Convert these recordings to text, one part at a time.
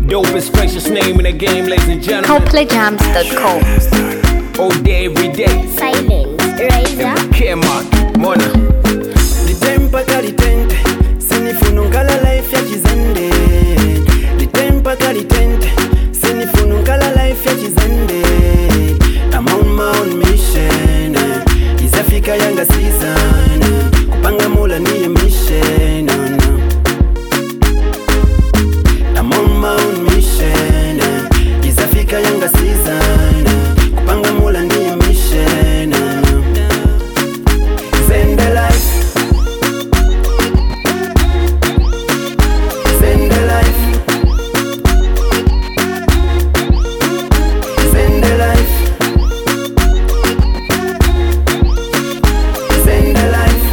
Dopest, freshest name in the game, ladies and gentlemen. ColdPlayJams.com. All day, every day. Silence, Razor. Care mark, Mona. Litempa kalitente, sinifunu nkala life ya chizende. Litempa kalitente, sinifunu nkala life ya chizende. I'm on my own mission, izafika yanga season. Kupanga mula niye mission, I'm on my own mission, izafika yanga season. Kupanga mula niye mission. Send the life. Send the life. Send the life. Send the life.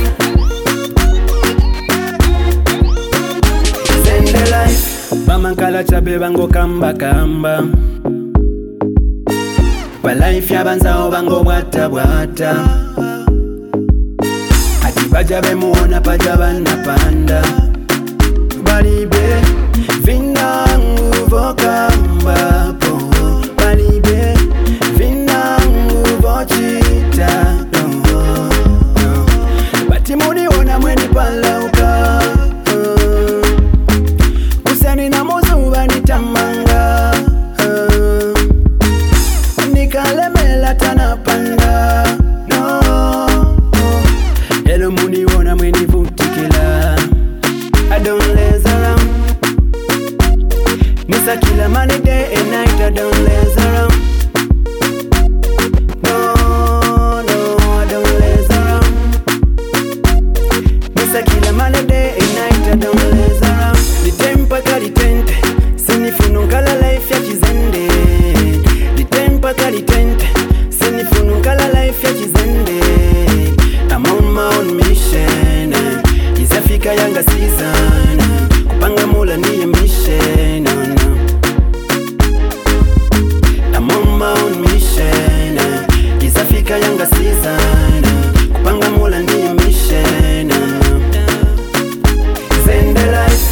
Send the life. Bamankala chabe bango kamba kamba. Ba life yabanzao bango bwata bwata. Baja bemuona paja banapanda. Balibe vinangu vokamba po. Balibe vinangu vochita. Batimuni ona mweni palauka. Kusani na muzuba nitamanga. Nikalemela tanapanda. Hello money wanna mweni vutikila. I don't laze around. Nisa kila money day and night. I don't laze around. No, I don't laze around. Nisa kila money day and night. I don't laze around. Litempa kalitente, sinifunu nkala life ya chizende. Litempa kalitente, sinifunu nkala life ya chizende. I'm on my own mission, izafika yanga season. Kupanga mula niye mission. I'm on my own mission, izafika yanga season. Kupanga mula niye mission. Send the life.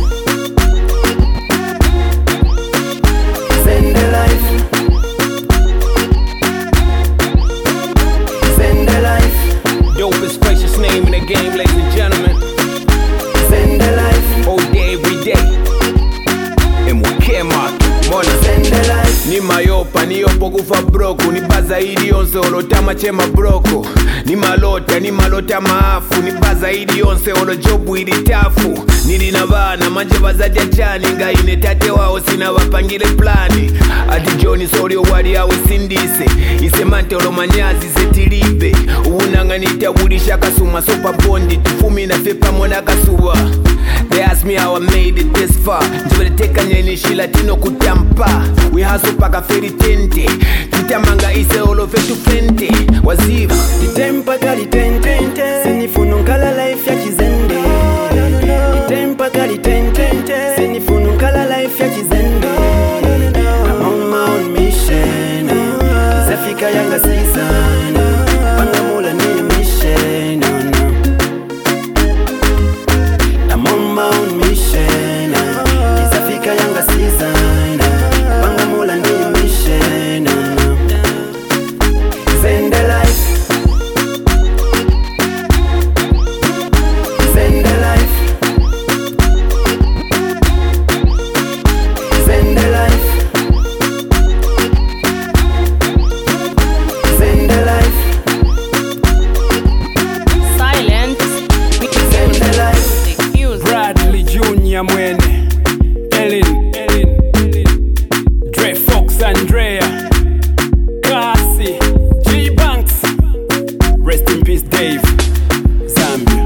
Send the life. Send the life. Dopest, freshest name in the game, ladies and gentlemen. Send the life. All day, every day. And we care mark, Mona. Send the life. Ni mayopa, ni yopo kufa broku. Ni baza ili yonse olotama chema broko. Ni malota maafu. Ni baza ili yonse olo jobu ili tafu. Nili na bana manje bazaja chani. Nga ine tate wao sina wapangile plani. Ati Johnny sori owali awe sindise. Ise mante olo manyazi setilibe. Uunanga nitabulisha kasuma sopa bondi. Tufumi na fepa mwana kasuwa. They ask me how I made it this far. Njibele teka nyeni shila tino kutampa. We hustle paka feri tente. Kitamanga ise olo fetu fente. Waziva Litempa kalitente, sinifunu nkala life ya chizende. Litempa kalitente, sinifunu nkala life ya chizende. I'm on my own mission, izafika yanga season. Panga mula niye mission. I'm on my own mission, izafika yanga season. Panga mula niye mission. Send the life. Send the life. Send the life. Send the life. Silence. Send the life. Music. Bradley Jr. Mwene Ellen Dre Fox Andrea Kasi G Banks. Rest in peace Dave Zambia.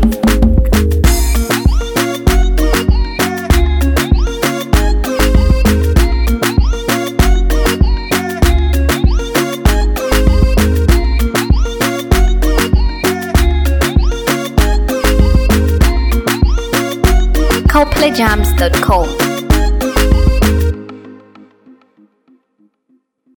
ColdPlayJams.com.